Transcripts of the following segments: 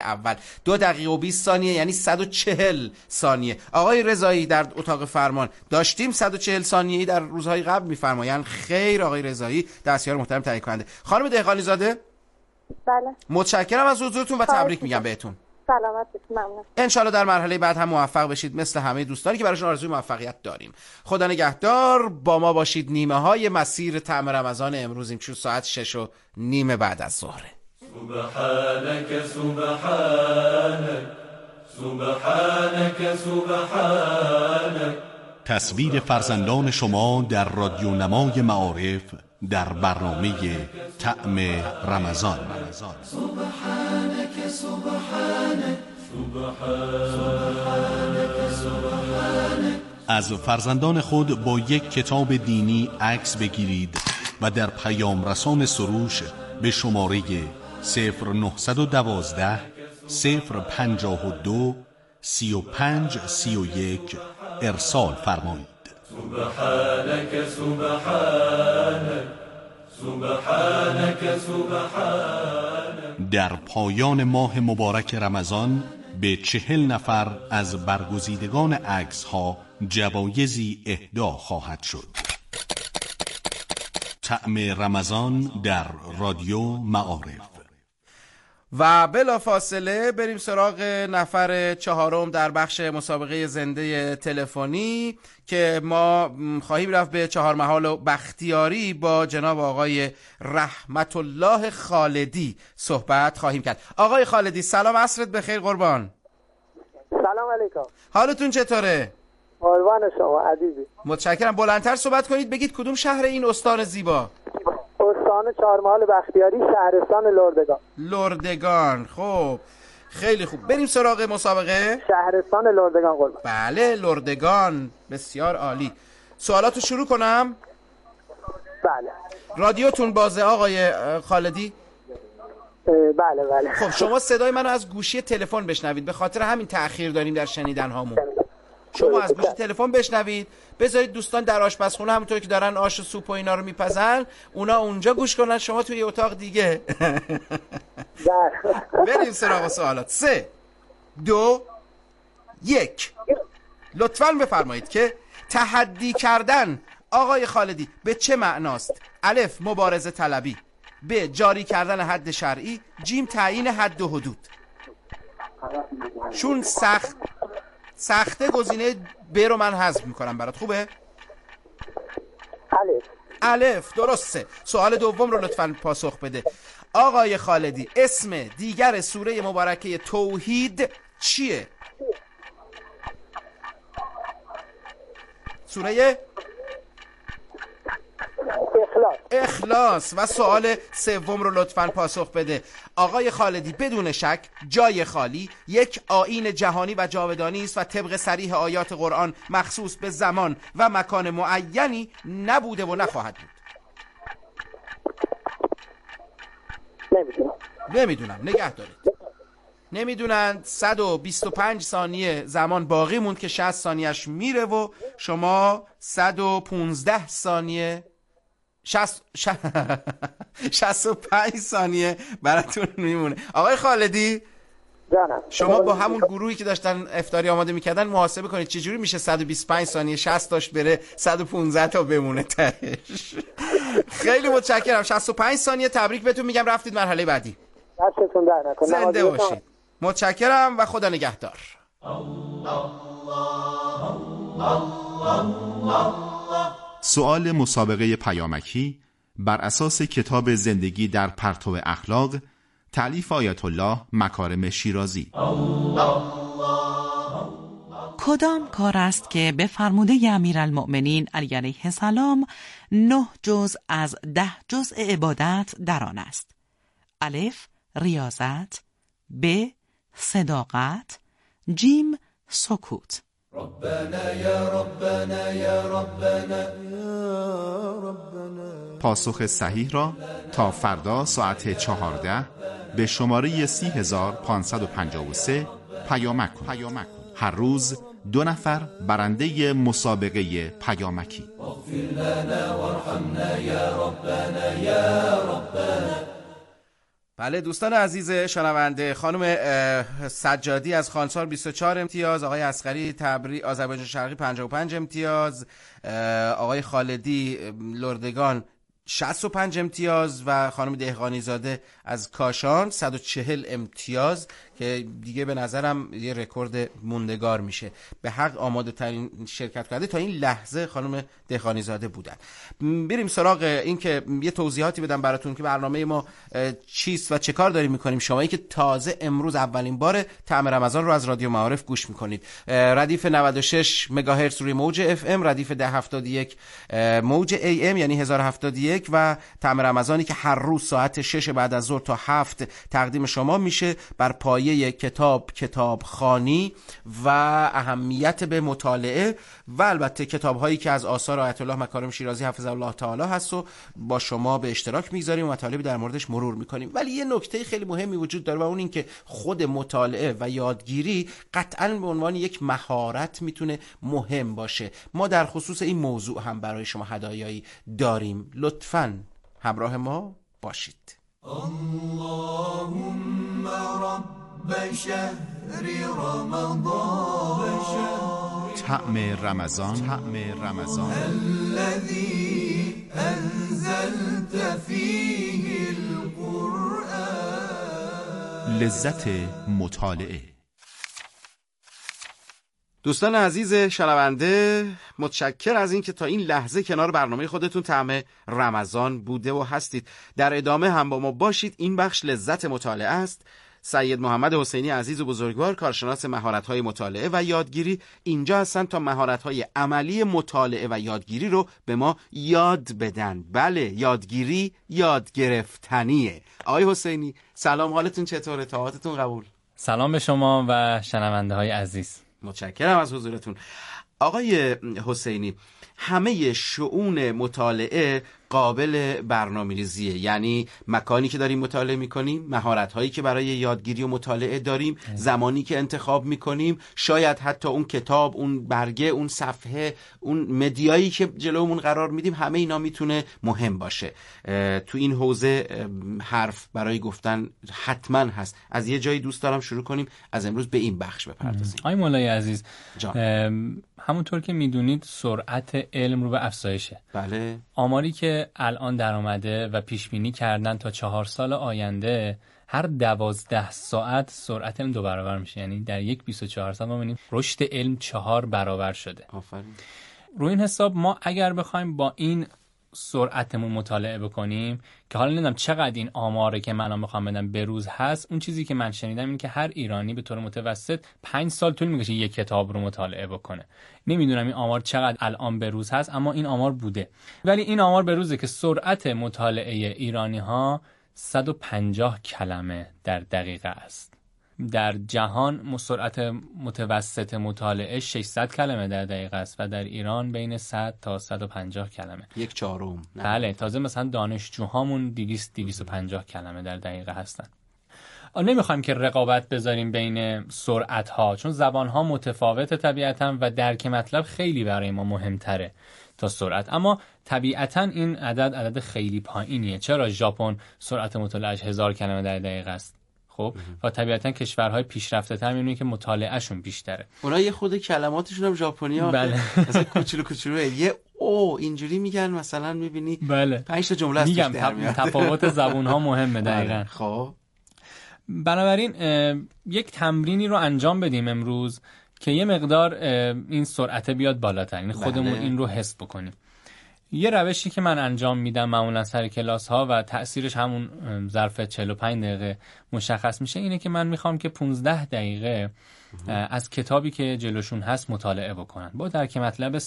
اول 2 دقیقه و 20 ثانیه، یعنی 140 ثانیه. آقای رضایی در اتاق فرمان داشتیم 140 ثانیه‌ای در روزهای قبل می‌فرمایند. خیر آقای رضایی، دستیار محترم تهیه کننده. خانم دهقانی زاده، بله متشکرم از حضورتون و تبریک میگم بهتون. سلامت باشید. ممنون. انشالله در مرحله بعد هم موفق بشید مثل همه دوستانی که براشون آرزوی موفقیت داریم. خدا نگهدار. با ما باشید. نیمه های مسیر طعم رمضان امروزیم چون ساعت 6:30 بعد از ظهر. سبحانك سبحانك سبحانك سبحانك. تصویر فرزندان شما در رادیو نمای معارف در برنامه طعم رمضان. سبحانك سبحانك سبحانك سبحانك. از فرزندان خود با یک کتاب دینی عکس بگیرید و در پیام رسان سروش به شماره 0912 052 3531 ارسال فرمایید. سبحانك سبحانك سبحانك سبحانك. در پایان ماه مبارک رمضان به 40 نفر از برگزیدگان عکس ها جوایزی اهدا خواهد شد. طعم رمضان در رادیو معارف. و بلا فاصله بریم سراغ نفر 4 در بخش مسابقه زنده تلفنی که ما خواهیم رفت به 4 محال و بختیاری. با جناب آقای رحمت الله خالدی صحبت خواهیم کرد. آقای خالدی سلام، عصرت بخیر قربان. سلام علیکم. حالتون چطوره؟ قربان شما عزیزی. متشکرم. بلندتر صحبت کنید، بگید کدوم شهر این استان زیبا؟ استان 4 محال بختیاری، شهرستان لردگان. لردگان. خب خیلی خوب، بریم سراغ مسابقه. شهرستان لردگان قربان. بله لردگان، بسیار عالی. سوالاتو شروع کنم؟ بله. رادیوتون بازه آقای خالدی؟ بله بله. خب شما صدای منو از گوشی تلفن بشنوید، به خاطر همین تأخیر داریم در شنیدن هامون. شما از گوشی تلفن بشنوید، بذارید دوستان در آشپزخونه همونطور که دارن آش و سوپ و اینا رو میپزن اونا اونجا گوش کنن، شما توی اتاق دیگه. بریم سراغ سوالات. 3 2 1 لطفاً بفرمایید که تحدی کردن آقای خالدی به چه معناست؟ الف مبارزه طلبی، ب جاری کردن حد شرعی، جیم تعیین حد و حدود. چون سخته گزینه ب رو من حذف میکنم برات. خوبه؟ الف درسته. سوال دوم رو لطفاً پاسخ بده. آقای خالدی اسم دیگر سوره مبارکه توحید چیه؟ سوره اخلاص. و سوال سوم رو لطفاً پاسخ بده. آقای خالدی بدون شک جای خالی یک آیین جهانی و جاودانی است و طبق صریح آیات قرآن مخصوص به زمان و مکان معینی نبوده و نخواهد بود. نمیدونم نگه دارید. نمیدونن. 125 ثانیه زمان باقی موند که 60 ثانیهش میره و شما 115 ثانیه 65 ثانیه براتون میمونه. آقای خالدی جانم، شما با همون گروهی که داشتن افطاری آماده میکردن محاسبه کنید چجوری میشه 125 ثانیه 60 تاش بره 115 تا بمونه تهش. خیلی متشکرم. 65 ثانیه. تبریک بهتون میگم، رفتید مرحله بعدی. دستتون در نکنه. زنده باشید. متشکرم و خدا نگهدار. سؤال مسابقه پیامکی بر اساس کتاب زندگی در پرتو اخلاق تألیف آیت الله مکارم شیرازی. کدام کار است که به فرموده امیرالمؤمنین علی علیه السلام 9 جزء از 10 جزء عبادت در آن است؟ الف ریاضت، ب صداقت، جیم سکوت. ربنا یا ربنا یا ربنا یا ربنا. پاسخ صحیح را تا فردا ساعت 14 به شماره 30553 پیامک کنید. هر روز 2 نفر برنده مسابقه پیامکی. اغفر لنا وارحمنا یا ربنا یا ربنا. بله دوستان عزیز شنونده، خانم سجادی از خانسار 24 امتیاز، آقای اصغری تبری آذربایجان شرقی 55 امتیاز، آقای خالدی لردگان 65 امتیاز و خانم دهقانی زاده از کاشان 140 امتیاز که دیگه به نظرم یه رکورد موندگار میشه. به حق آماده ترین شرکت کننده تا این لحظه خانم دهقانی زاده بودن. بریم سراغ این که یه توضیحاتی بدم براتون که برنامه ما چیست و چه کار داریم میکنیم. شمایی که تازه امروز اولین بار طعم رمضان رو از رادیو معارف گوش میکنید، ردیف 96 مگاهرتز روی موج اف ام، ردیف 1071 موج ای ام یعنی 1071 و طعم رمضانی که هر روز ساعت 6 بعد از ظهر تا 7 تقدیم شما میشه بر پایه کتابخوانی و اهمیت به مطالعه و البته کتاب‌هایی که از آثار آیت الله مکارم شیرازی حفظه الله تعالی هست و با شما به اشتراک میگذاریم و مطالبی در موردش مرور میکنیم. ولی یه نکته خیلی مهمی وجود داره و اون این که خود مطالعه و یادگیری قطعاً به عنوان یک مهارت میتونه مهم باشه. ما در خصوص این موضوع هم برای شما هدایایی داریم. لطفاً همراه ما باشید. اللهم رب شهر رمضان طعم رمضان الذي انزلت فيه القرآن. لذت مطالعه. دوستان عزیز شنونده، متشکر از این که تا این لحظه کنار برنامه خودتون طعم رمضان بوده و هستید. در ادامه هم با ما باشید. این بخش لذت مطالعه است. سید محمد حسینی عزیز و بزرگوار، کارشناس مهارت‌های مطالعه و یادگیری، اینجا هستن تا مهارت‌های عملی مطالعه و یادگیری رو به ما یاد بدن. بله، یادگیری یاد گرفتنیه. آقای حسینی سلام، حالتون چطوره؟ طاعتتون قبول. سلام به شما و شنونده‌های عزیز. متشکرم از حضورتون. آقای حسینی، همه شؤون مطالعه قابل برنامه‌ریزیه، یعنی مکانی که داریم مطالعه میکنیم، مهارت‌هایی که برای یادگیری و مطالعه داریم، زمانی که انتخاب میکنیم، شاید حتی اون کتاب، اون برگه، اون صفحه، اون مدیایی که جلومون قرار میدیم، همه اینا میتونه مهم باشه. تو این حوزه حرف برای گفتن حتما هست. از یه جایی دوست دارم شروع کنیم، از امروز به این بخش بپردازیم. آقای مولای عزیز، جان. همونطور که میدونید سرعت علم رو به افزایشه. بله. آماری که الان در اومده و پیش بینی کردن تا 4 سال آینده هر 12 ساعت سرعت علم 2 برابر میشه. یعنی در یک 24 ساعت ما می‌بینیم رشد علم 4 برابر شده. آفرین. روی این حساب ما اگر بخوایم با این سرعتمون مطالعه بکنیم که حالا نمیدونم چقدر این آماره که من میخوام بدم به روز هست، اون چیزی که من شنیدم این که هر ایرانی به طور متوسط 5 سال طول میکشه یک کتاب رو مطالعه بکنه. نمیدونم این آمار چقدر الان به روز هست، اما این آمار بوده. ولی این آمار به روزه که سرعت مطالعه ایرانی ها 150 کلمه در دقیقه است. در جهان سرعت متوسط مطالعه 600 کلمه در دقیقه است و در ایران بین 100 تا 150 کلمه. 1/4. بله، تازه مثلا دانشجوهامون 200-250 کلمه در دقیقه هستن. نمیخوایم که رقابت بذاریم بین سرعت ها، چون زبان ها متفاوت طبیعتا و درک مطلب خیلی برای ما مهمتره تا سرعت. اما طبیعتا این عدد خیلی پایینیه. چرا؟ ژاپن سرعت مطالعهش 1000 کلمه در دقیقه است. خب و طبیعتا کشورهای پیشرفته تر می‌بینید که مطالعهشون بیشتره. اونا یه خود کلماتشون هم ژاپنی‌ها بله. مثلا کوچولو یه او اینجوری میگن، مثلا می‌بینی بله. 5 تا جمله است. میگم تفاوت زبون‌ها مهمه دقیقاً. خب بنابراین یک تمرینی رو انجام بدیم امروز که یه مقدار این سرعت بیاد بالاتر، یعنی خودمون این رو حس بکنیم. یه روشی که من انجام میدم معمولا سر کلاس ها و تأثیرش همون ظرف 45 دقیقه مشخص میشه، اینه که من میخوام که 15 دقیقه از کتابی که جلوشون هست مطالعه بکنن با درک مطلب 100%.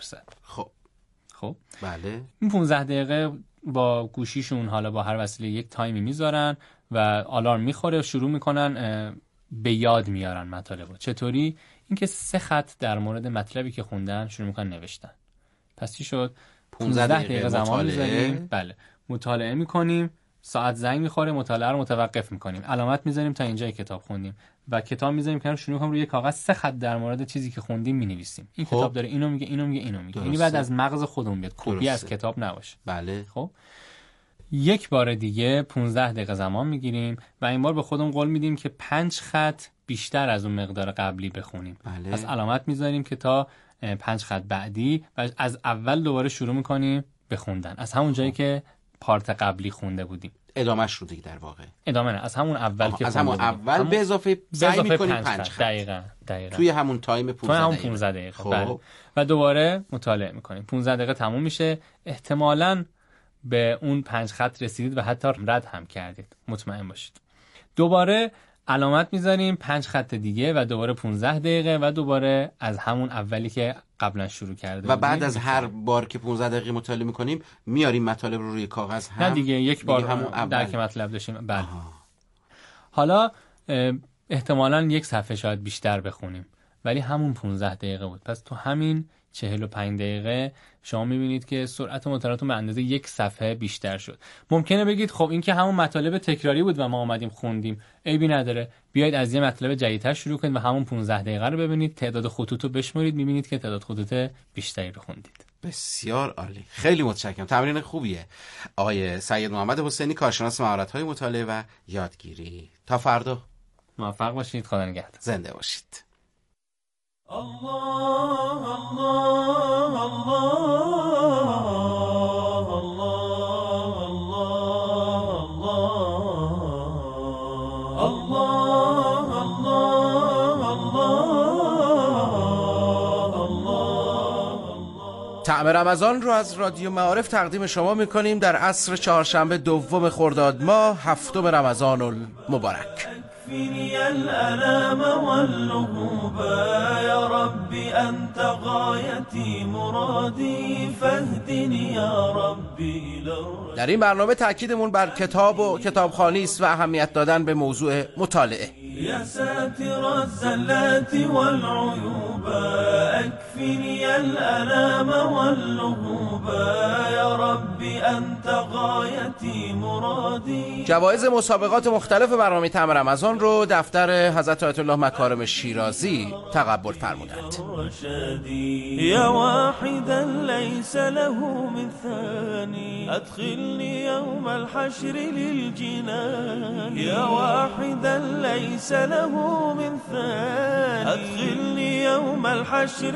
خب بله، این 15 دقیقه با گوشیشون حالا با هر وسیله یک تایمی میذارن و آلارم میخوره، شروع میکنن به یاد میارن مطالب. چطوری؟ اینکه 3 خط در مورد مطلبی که خوندن شروع میکنن نوشتن. پس چی شد؟ 15 دقیقه زمان میذاریم. بله، مطالعه میکنیم، ساعت زنگ میخوره، مطالعه رو متوقف میکنیم، علامت میذاریم تا اینجای کتاب خوندیم و کتاب میذاریم کنار، شروع میکنیم روی کاغذ 3 خط در مورد چیزی که خوندیم مینویسیم. این کتاب داره اینو میگه، اینو میگه، اینو میگه. یعنی بعد از مغز خودمون بیاد، کپی از کتاب نباشه. بله. خب یک بار دیگه 15 دقیقه زمان میگیریم و این بار به خودمون قول میدیم که 5 خط بیشتر از اون مقدار قبلی بخونیم. بله. پس علامت میذاریم که تا 5 خط بعدی و از اول دوباره شروع میکنیم به خوندن از همون جایی که پارت قبلی خونده بودیم. ادامهش رو دیگه در واقع ادامه نه، از همون اول که از همون اول به اضافه سعی می‌کنیم 5 خط. دقیقاً توی همون تایم 15 دقیقه. بله. و دوباره مطالعه می‌کنیم. 15 دقیقه تموم میشه. احتمالاً به اون 5 خط رسیدید و حتی رد هم کردید. مطمئن باشید. دوباره علامت می‌ذاریم 5 خط دیگه و دوباره 15 دقیقه و دوباره از همون اولی که قبلا شروع کرده و بعد از هر بار که 15 دقیقه مطالعه می‌کنیم میاریم مطالب رو روی کاغذ هم. نه دیگه یک بار همون درک مطلب داشتیم. بله. حالا احتمالاً یک صفحه شاید بیشتر بخونیم ولی همون 15 دقیقه بود. پس تو همین 45 دقیقه شما میبینید که سرعت مطالعاتون به اندازه یک صفحه بیشتر شد. ممکنه بگید خب این که همون مطالب تکراری بود و ما اومدیم خوندیم، عیبی نداره، بیایید از یه مطلب جدیدتر شروع کنید و همون 15 دقیقه رو ببینید، تعداد خطوط رو بشمرید، میبینید که تعداد خطوط بیشتری رو خوندید. بسیار عالی، خیلی متشکرم. تمرین خوبیه. آقای سید محمد حسینی، کارشناس مهارت‌های مطالعه و یادگیری. تا فردا موفق باشید. خدا نگهدار. زنده باشید. الله الله طعم رمضان رو از رادیو معارف تقدیم شما میکنیم در عصر چهارشنبه دوم خرداد ماه 7 رمضان المبارک. اكفني الألام واللهوب يا ربي أنت غايتي مرادي فاهدني يا ربي إلى. در این برنامه تأکیدمون بر کتاب و کتابخوانی است و اهمیت دادن به موضوع مطالعه. يا ساتر الزلات والعيوب اكفني الألام واللهوب يا ربي أنت غايتي مرادي. جوایز مسابقات مختلف برنامه طعم رمضان رو دفتر حضرت آیت الله مکارم شیرازی تقبل فرمودند. يا واحدا ليس له من ثاني أدخلني يوم الحشر للجنان. يا واحدا ليس له من ثاني أدخلني يوم الحشر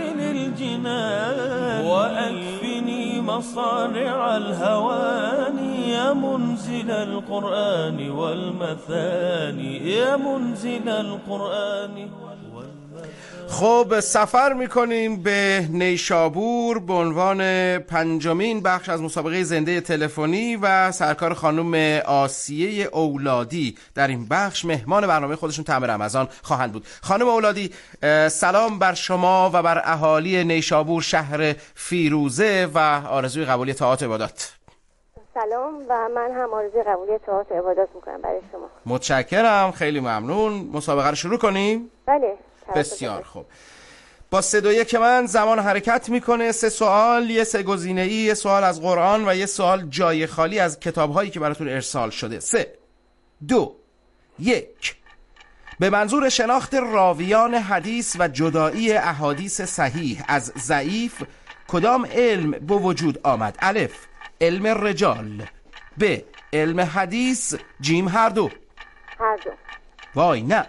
للجنان. وأكفني مصارع الهواني يا منزل القرآن والمثاني يا منزل القرآن. خب سفر میکنیم به نیشابور به عنوان 5مین بخش از مسابقه زنده تلفنی و سرکار خانم آسیه اولادی در این بخش مهمان برنامه خودشون طعم رمضان خواهند بود. خانم اولادی، سلام بر شما و بر اهالی نیشابور شهر فیروزه و آرزوی قبولی طاعات و عبادات. سلام و من هم آرزوی قبولی طاعات و عبادات میکنم برای شما. متشکرم، خیلی ممنون. مسابقه رو شروع کنیم؟ بله. بسیار خوب. با 3-2-1 که من زمان حرکت میکنه. 3 سوال، یه 3 گزینه‌ای، یه سوال از قرآن و یه سوال جای خالی از کتاب‌هایی که براتون ارسال شده. 3 2 1. به منظور شناخت راویان حدیث و جدایی احادیث صحیح از ضعیف کدام علم به وجود آمد؟ الف علم رجال، ب علم حدیث، جیم هر دو. هر دو. وای نه،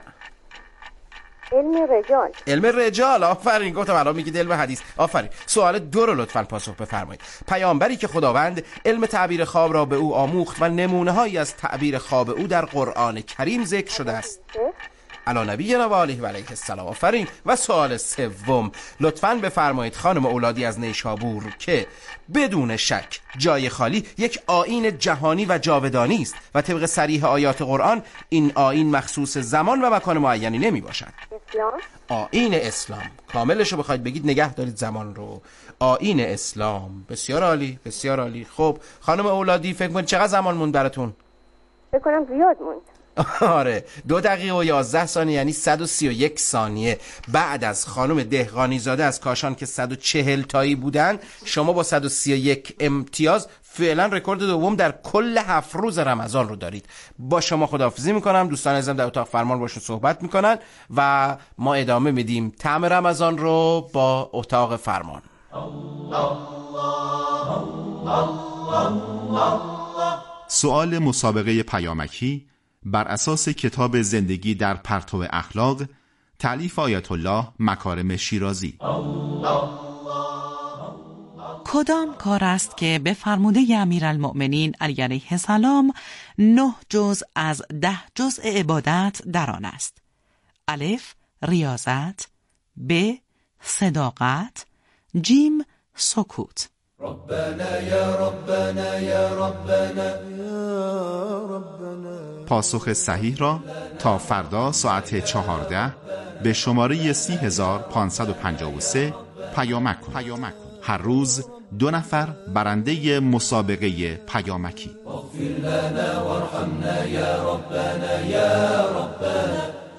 علم رجال. علم رجال. آفرین، گفتم الان میگید علم حدیث. آفرین. سوال 2 رو لطفاً پاسخ بفرمایید. پیامبری که خداوند علم تعبیر خواب را به او آموخت و نمونه‌هایی از تعبیر خواب او در قرآن کریم ذکر شده است؟ علی نبینا و آله و علیه السلام. آفرین. و سوال 3 لطفاً بفرمایید خانم اولادی از نیشابور که بدون شک جای خالی یک آیین جهانی و جاودانی است و طبق صریح آیات قرآن این آیین مخصوص زمان و مکان معینی نمی باشد. اسلام. آیین اسلام. کاملش رو بخواید بگید نگه دارید زمان رو. آیین اسلام. بسیار عالی، بسیار عالی. خب خانم اولادی فکر کنید چقدر زمان موند براتون؟ فکر کنم زیاد موند. آره، 2 دقیقه و 11 ثانیه، یعنی 131 ثانیه. بعد از خانم دهقانی زاده از کاشان که 140 تایی بودن، شما با 131 امتیاز فعلا رکورد دوم در کل 7 روز رمضان رو دارید. با شما خداحافظی میکنم. دوستان عزیزم در اتاق فرمان باشون صحبت میکنن و ما ادامه میدیم طعم رمضان رو با اتاق فرمان. سؤال مسابقه پیامکی بر اساس کتاب زندگی در پرتو اخلاق تألیف آیت الله مکارم شیرازی. کدام کار است که به فرموده امیرالمؤمنین علی علیه السلام 9 جزء از 10 جزء عبادت در آن است؟ الف ریاضت، ب صداقت، جیم سکوت. ربنا یا ربنا یا ربنا یا ربنا. پاسخ صحیح را تا فردا ساعت 14 به شماره 30553 پیامک کن. هر روز 2 نفر برنده مسابقه پیامکی. اغفر لنا وارحمنا یا ربنا یا ربنا.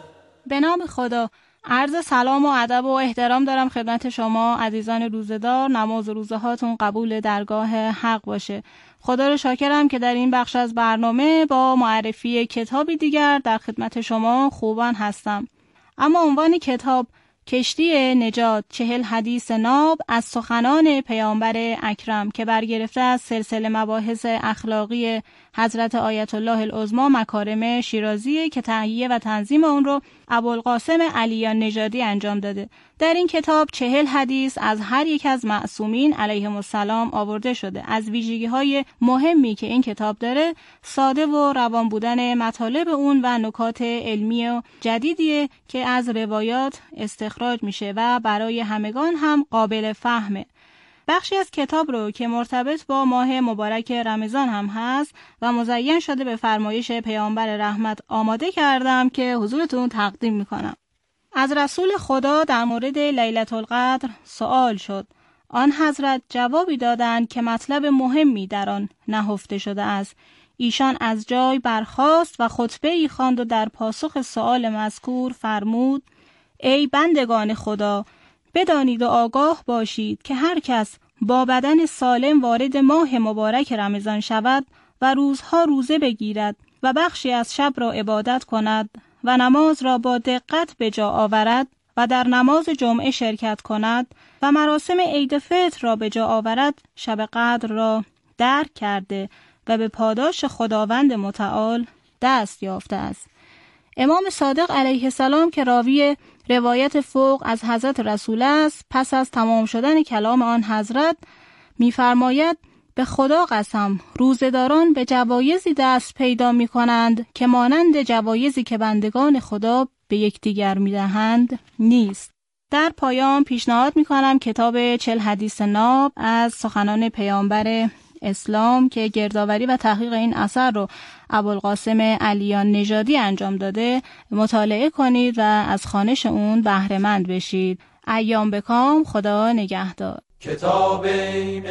به نام خدا. عرض سلام و ادب و احترام دارم خدمت شما عزیزان روزدار. نماز و روزه هاتون قبول درگاه حق باشه. خدا رو شاکرم که در این بخش از برنامه با معرفی کتابی دیگر در خدمت شما خوبان هستم. اما عنوان کتاب کشتی نجات 40 حدیث ناب از سخنان پیامبر اکرم که برگرفته از سلسله مباحث اخلاقی حضرت آیت الله العظمی مکارم شیرازی که تهیه و تنظیم اون رو ابوالقاسم علیان نژادی انجام داده. در این کتاب 40 حدیث از هر یک از معصومین علیهم السلام آورده شده. از ویژگی‌های مهمی که این کتاب داره ساده و روان بودن مطالب اون و نکات علمی و جدیدیه که از روایات استخراج میشه و برای همگان هم قابل فهمه. بخشی از کتاب رو که مرتبط با ماه مبارک رمضان هم هست و مزین شده به فرمایش پیامبر رحمت آماده کردم که حضورتون تقدیم میکنم. از رسول خدا در مورد لیلة القدر سوال شد. آن حضرت جوابی دادند که مطلب مهمی در آن نهفته شده است. ایشان از جای برخاست و خطبه‌ای خواند و در پاسخ سؤال مذکور فرمود: ای بندگان خدا، بدانید و آگاه باشید که هر کس با بدن سالم وارد ماه مبارک رمضان شود و روزها روزه بگیرد و بخشی از شب را عبادت کند و نماز را با دقت به جا آورد و در نماز جمعه شرکت کند و مراسم عید فطر را به جا آورد، شب قدر را درک کرده و به پاداش خداوند متعال دست یافته است. امام صادق علیه السلام که راوی روایت فوق از حضرت رسول است، پس از تمام شدن کلام آن حضرت می‌فرماید: به خدا قسم روزه‌داران به جوایزی دست پیدا می‌کنند که مانند جوایزی که بندگان خدا به یکدیگر می‌دهند نیست. در پایان پیشنهاد می‌کنم کتاب 40 حدیث ناب از سخنان پیامبر اسلام که گردآوری و تحقیق این اثر رو ابوالقاسم علیان نژادی انجام داده مطالعه کنید و از خوانش اون بهره مند بشید. ایام بکام. خدا نگهدار. کتاب این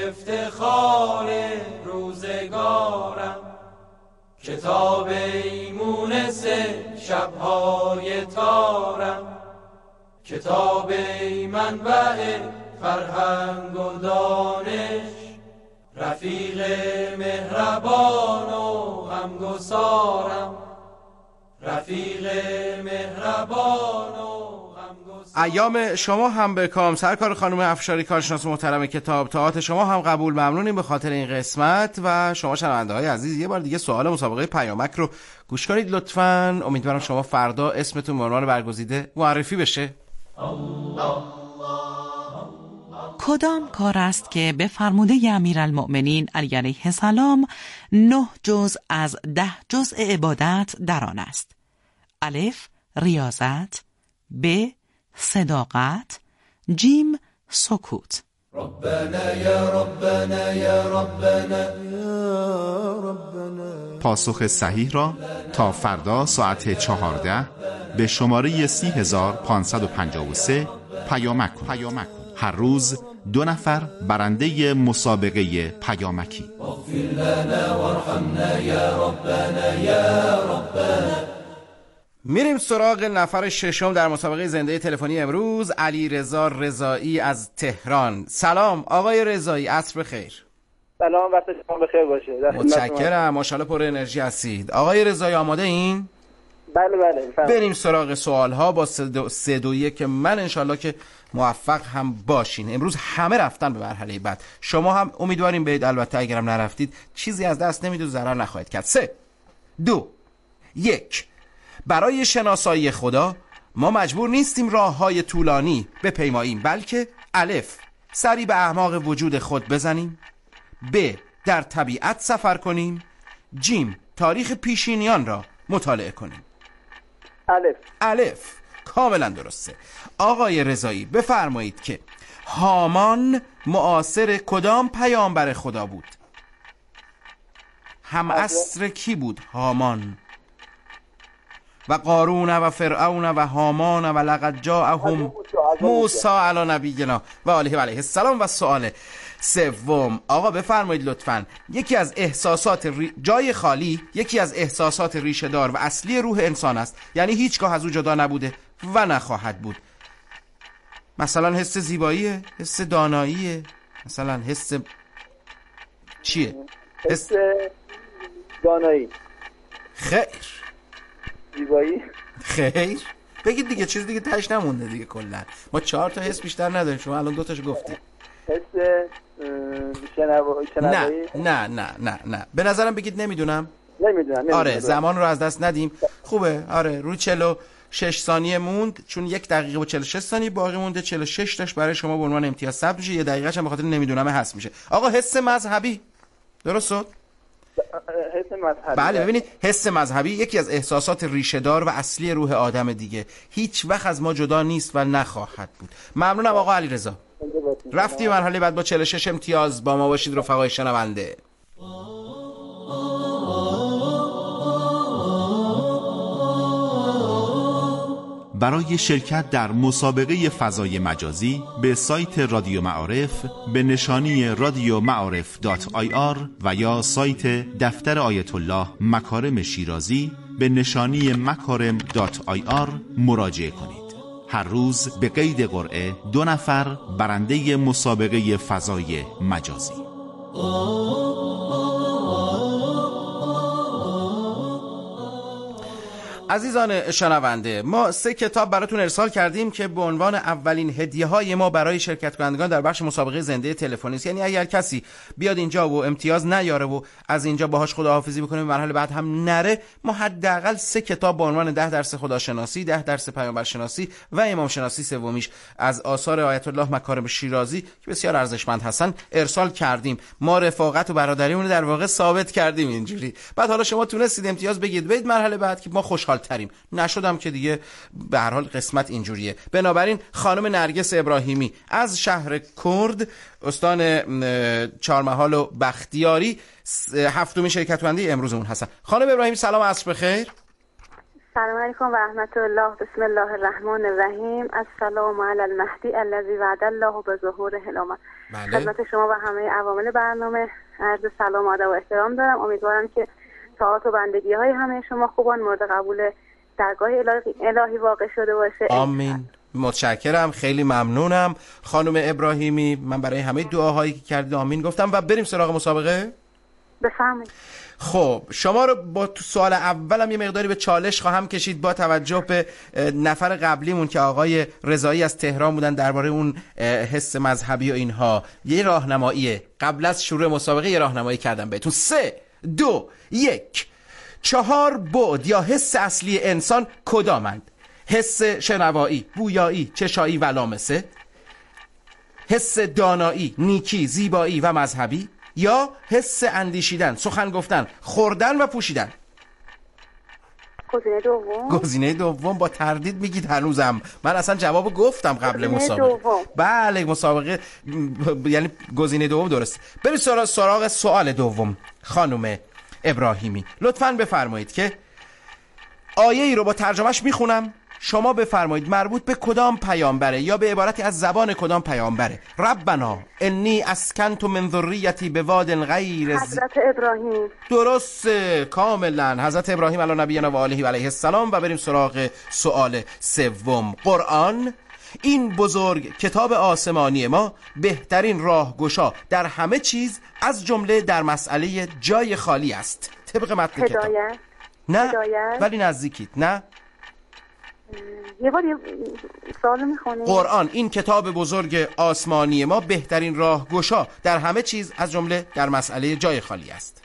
افتخار روزگارم، کتاب این مونس شبهای تارم، کتاب این منبع فرهنگ و دانش، رفیق مهربان و غمگسارم، رفیق مهربان و ایام شما هم به کام. سرکار خانم افشاری کارشناس محترم کتاب، طاعات شما هم قبول. ممنونیم به خاطر این قسمت. و شما شنونده های عزیز یه بار دیگه سوال مسابقه پیامک رو گوش کنید لطفاً. امیدوارم شما فردا اسمتون به عنوان برگزیده معرفی بشه. کدام کار است که به فرموده امیرالمؤمنین علی علیه السلام 9 جزء از 10 جزء عبادت در آن است؟ الف ریاضت، ب صداقت، جیم سکوت. ربنا یا ربنا یا ربنا یا ربنا. پاسخ صحیح را تا فردا ساعت 14 به شماره 30553 پیامک کن. هر روز 2 نفر برنده مسابقه پیامکی. اغفر لنا وارحمنا یا ربنا یا ربنا. میریم سراغ نفر ششم در مسابقه زنده تلفنی امروز، علی رضا رضایی از تهران. سلام آقای رضایی، عصر بخیر. سلام، وقت شما بخیر باشه. متشکرم، ماشاءالله پر انرژی هستید. آقای رضایی آماده این؟ بله. بریم سراغ سوال ها با 3-2-1 که من انشالله که موفق هم باشین. امروز همه رفتن به مرحله بعد، شما هم امیدواریم برید، البته اگرم نرفتید چیزی از دست نمیدید و ضرر نخواهید کرد. 3-2-1 برای شناسایی خدا ما مجبور نیستیم راه‌های طولانی بپیماییم، بلکه الف سری به اعماق وجود خود بزنیم، ب در طبیعت سفر کنیم، جیم تاریخ پیشینیان را مطالعه کنیم. الف کاملا درسته. آقای رضایی بفرمایید که هامان معاصر کدام پیامبر خدا بود؟ هم عصر کی بود هامان؟ و قارون و فرعون و هامان و لقد جاءهم موسی علی نبینا و آله و علیه السلام. و سوال سوم آقا بفرمایید لطفاً، یکی از احساسات جای خالی یکی از احساسات ریشه دار و اصلی روح انسان است، یعنی هیچگاه از او جدا نبوده و نخواهد بود. مثلا حس زیباییه، حس داناییه، مثلا حس چیه؟ حس دانایی. خیر. زیبایی. خیر. بگید دیگه، چیز دیگه تاش نمونده دیگه. کلا ما 4 تا حس بیشتر نداریم، شما الان 2 تاشو گفتید. حس شنوایی. نه به نظرم بگید نمیدونم. آره زمان رو از دست ندیم. خوبه. آره روی 46 ثانیه موند، چون 1 دقیقه و 46 ثانیه باقی مونده. 46 تاش برای شما به عنوان امتیاز ثبت میشه، 1 دقیقه‌ش هم به خاطر نمیدونم حذف میشه. آقا حس مذهبی درست شد؟ حس مذهبی. بله ببینید، حس مذهبی یکی از احساسات ریشه دار و اصلی روح آدم دیگه، هیچ وقت از ما جدا نیست و نخواهد بود. ممنونم آقا علیرضا. رفتی مرحله بعد با 46 امتیاز. با ما باشید رفقای شنونده. برای شرکت در مسابقه فضای مجازی به سایت رادیو معارف به نشانی radioma'arif.ir و یا سایت دفتر آیت الله مکارم شیرازی به نشانی makarem.ir مراجعه کنید. هر روز به قید قرعه 2 نفر برنده مسابقه فضای مجازی. عزیزان شنونده، ما 3 کتاب براتون ارسال کردیم که به عنوان اولین هدیه‌های ما برای شرکت کنندگان در بخش مسابقه زنده تلفنی است. یعنی اگر کسی بیاد اینجا و امتیاز نیاره و از اینجا باهاش خداحافظی بکنیم، مرحله بعد هم نره، ما حداقل 3 کتاب به عنوان 10 درس خداشناسی، 10 درس پیامبرشناسی و امام شناسی سومیش از آثار آیت الله مکارم شیرازی که بسیار ارزشمند هستن ارسال کردیم. ما رفاقت و برادریمون در واقع ثابت کردیم اینجوری. بعد حالا شما تونستید امتیاز بگیرید، برید مرحله بعد که ما خوشحال تریم. نشدم که دیگه به هر حال قسمت اینجوریه. بنابراین خانم نرگس ابراهیمی از شهر کرد، استان چهارمحال و بختیاری، 7مین شرکت کننده امروزمون هستن. خانم ابراهیمی سلام، عصر بخیر. سلام علیکم و رحمت الله. بسم الله الرحمن الرحیم. السلام علی المهدی الذی وعد الله بظهور الامه. خدمت شما و همه عوامل برنامه عرض سلام و ادب و احترام دارم. امیدوارم که طاعات و بندگی های همه شما خوبان مورد قبول درگاه الهی واقع شده باشه. آمین. متشکرم، خیلی ممنونم خانم ابراهیمی. من برای همه دعاهایی که کردید آمین گفتم و بریم سراغ مسابقه. بفرمایید. خب شما رو با سوال اولم یه مقداری به چالش خواهم کشید با توجه به نفر قبلیمون که آقای رضایی از تهران بودن درباره اون حس مذهبی و اینها. یه راهنمایی قبل از شروع مسابقه یه راهنمایی کردم بهتون. 3 2 1 4 بعد یا حس اصلی انسان کدامند؟ حس شنوایی، بویایی، چشایی و لامسه، حس دانایی، نیکی، زیبایی و مذهبی، یا حس اندیشیدن، سخن گفتن، خوردن و پوشیدن؟ گزینه دوم. با تردید میگید هنوزم. من اصلا جواب گفتم قبل مسابقه. بله مسابقه یعنی گزینه دوم درست. بریم سراغ سوال دوم. خانم ابراهیمی لطفاً بفرمایید که آیه ای رو با ترجمهش میخونم، شما بفرمایید مربوط به کدام پیامبره یا به عبارتی از زبان کدام پیامبره. ربنا انی اسکنت من ذریتی بواد غیر حضرت ابراهیم. درست کاملا حضرت ابراهیم علی نبینا و آله و علیه السلام. و بریم سراغ سوال سوم. قرآن، این بزرگ کتاب آسمانی ما، بهترین راهگشا در همه چیز از جمله در مسئله جای خالی است. طبق متن کتاب. نه هدایت. ولی نزدیکید. نه یه بار یه سوال میخونیم. قرآن، این کتاب بزرگ آسمانی ما، بهترین راهگشا در همه چیز از جمله در مسئله جای خالی است.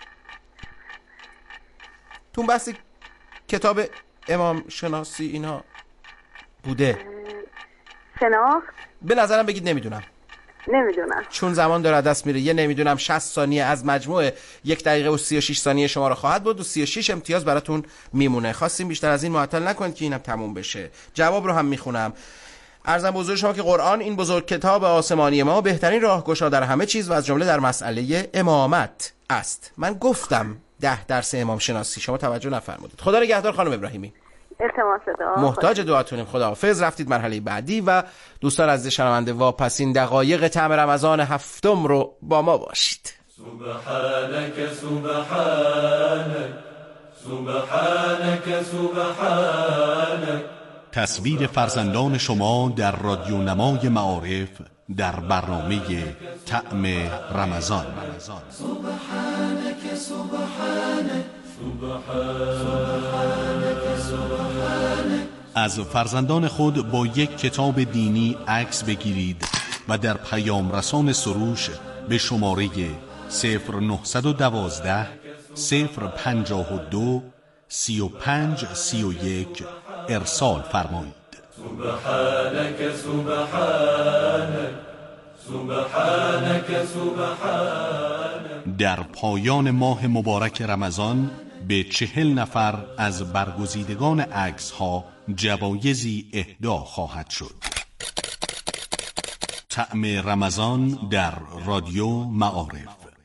تو بحث کتاب امام شناسی اینا بوده. شناخت. به نظرم بگید نمیدونم. چون زمان داره دست میره. یه نمیدونم 60 ثانیه از مجموع 1 دقیقه و 36 ثانیه شما رو خواهد بود و 36 امتیاز براتون میمونه. خواستیم بیشتر از این معطل نکنید که اینم تموم بشه. جواب رو هم میخونم. عرضم بزرگ شما که قرآن، این بزرگ کتاب آسمانی ما، بهترین راهگشا در همه چیز و از جمله در مسئله امامت است. من گفتم 10 درس امام شناسی، شما توجه نفرمودید. خدا نگهدار خانم ابراهیمی. التماس دعا. محتاج دعاتونیم. خداحافظ. رفتید مرحله بعدی و دوستان عزیز شنونده واپسین دقایق طعم رمضان هفتم رو با ما باشید. سبحانك سبحانك سبحانك سبحانك. تصویر فرزندان شما در رادیو نمای معارف در برنامه طعم رمضان. سبحانك سبحانك از فرزندان خود با یک کتاب دینی عکس بگیرید و در پیام رسان سروش به شماره 0912 052 3531 ارسال فرمایید. سبحانك سبحانك سبحانك سبحانك. در پایان ماه مبارک رمضان به 40 نفر از برگزیدگان عکس ها جوایزی اهدا خواهد شد. طعم رمضان در رادیو معارف.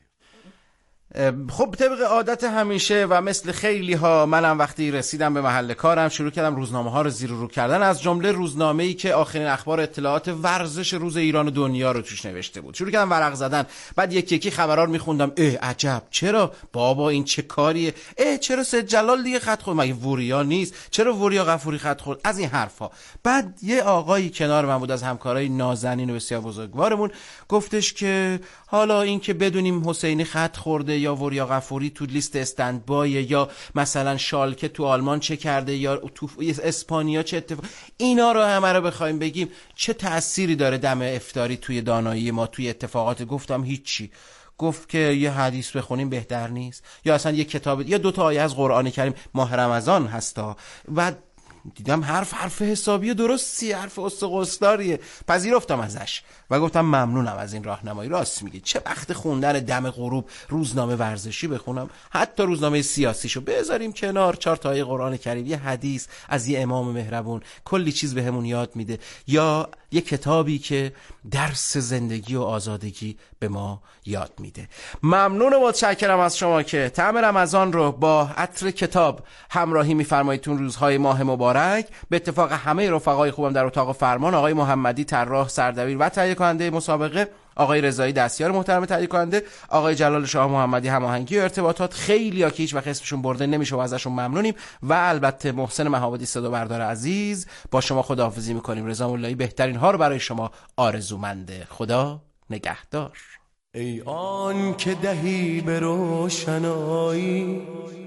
خب طبق عادت همیشه و مثل خیلی ها، منم وقتی رسیدم به محل کارم شروع کردم روزنامه ها رو زیر و رو کردن، از جمله روزنامه‌ای که آخرین اخبار اطلاعات ورزش روز ایران و دنیا رو توش نوشته بود. شروع کردم ورق زدن، بعد یکی خبرها رو میخوندم. عجب، چرا بابا این چه کاریه؟ چرا سید جلال دیگه خط خورد؟ مگه وریا نیست؟ چرا وریا غفوری خط خورد؟ از این حرفا. بعد یه آقایی کنار من بود از همکارای نازنین و بسیار بزرگوارمون، گفتش که حالا این که بدونیم حسینی خط خورده یا وریا غفوری تو لیست استندبای، یا مثلا شالکه تو آلمان چه کرده یا تو اسپانیا چه اتفاق، اینا رو همه رو بخوایم بگیم چه تأثیری داره دم افطاری توی دانایی ما توی اتفاقات؟ گفتم هیچی. گفت که یه حدیث بخونیم بهتر نیست؟ یا اصلا یه کتاب یا 2 تا آیه از قرآن کریم، ماه رمضان هستا. و دیدم حرف حسابی درستی، حرف استقصداریه. پذیرفتم ازش و گفتم ممنونم از این راهنمایی. راست میگی، چه وقت خوندن دم غروب روزنامه ورزشی بخونم، حتی روزنامه سیاسیشو بذاریم کنار، 4 تا آیه قرآن کریم، یه حدیث از یه امام مهربون کلی چیز بهمون یاد میده، یا یه کتابی که درس زندگی و آزادگی به ما یاد میده. ممنون و متشکرم از شما که طعم رمضان رو با عطر کتاب همراهی میفرمایید تون روزهای ماه مبارک. به اتفاق همه رفقای خوبم در اتاق فرمان، آقای محمدی طراح سردبیر و تهیه کننده مسابقه، آقای رضایی دستیار محترم تهیه کننده، آقای جلال شاه محمدی هماهنگی و ارتباطات، خیلیا که هیچ وقت اسمشون برده نمیشه و ازشون ممنونیم، و البته محسن مهابادی صدا بردار عزیز. با شما خداحافظی میکنیم. رضا مولایی بهترین ها رو برای شما آرزومنده. خدا نگهدار. ای آن که دهی به روشنایی،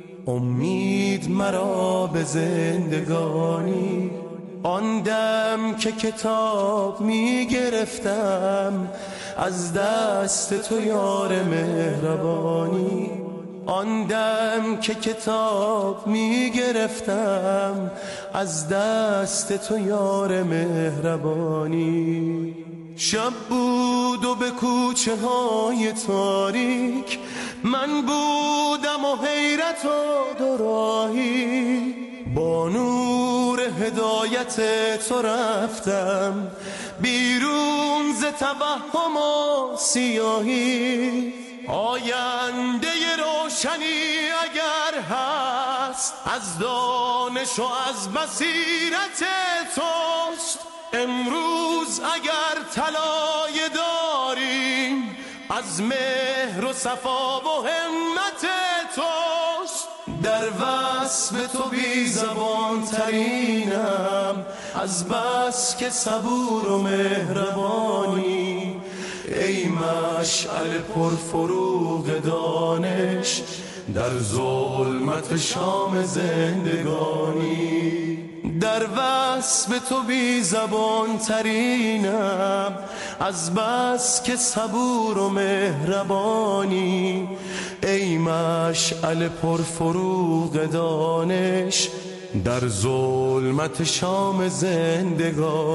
امید مرا به زندگانی. آن دم که کتاب می گرفتم از دست تو یار مهربانی. آن دم که کتاب می گرفتم از دست تو یار مهربانی. شب بود و به کوچه های تاریک من بودم و حیرت و دوراهی. با نور هدایت تو رفتم بیرون ز توهم و سیاهی. آینده روشنی اگر هست از دانش و از بصیرت توست. امروز اگر طلایه داریم از مهر و صفا و همت توست. در وصف تو بی زبان ترینم از بس که صبور و مهربانی. ای مشعل پرفروغ دانش در ظلمت شام زندگانی. در وصف تو بی زبان ترینم، از بس که صبور و مهربانی. ای مشعل پرفروغ دانش، در ظلمت شام زندگانی.